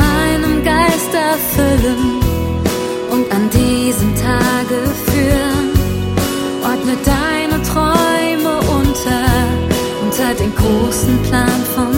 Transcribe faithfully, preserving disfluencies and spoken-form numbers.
meinem Geist erfüllen und an diesem Tage führen. Ordne deine Träume unter, unter den großen Plan von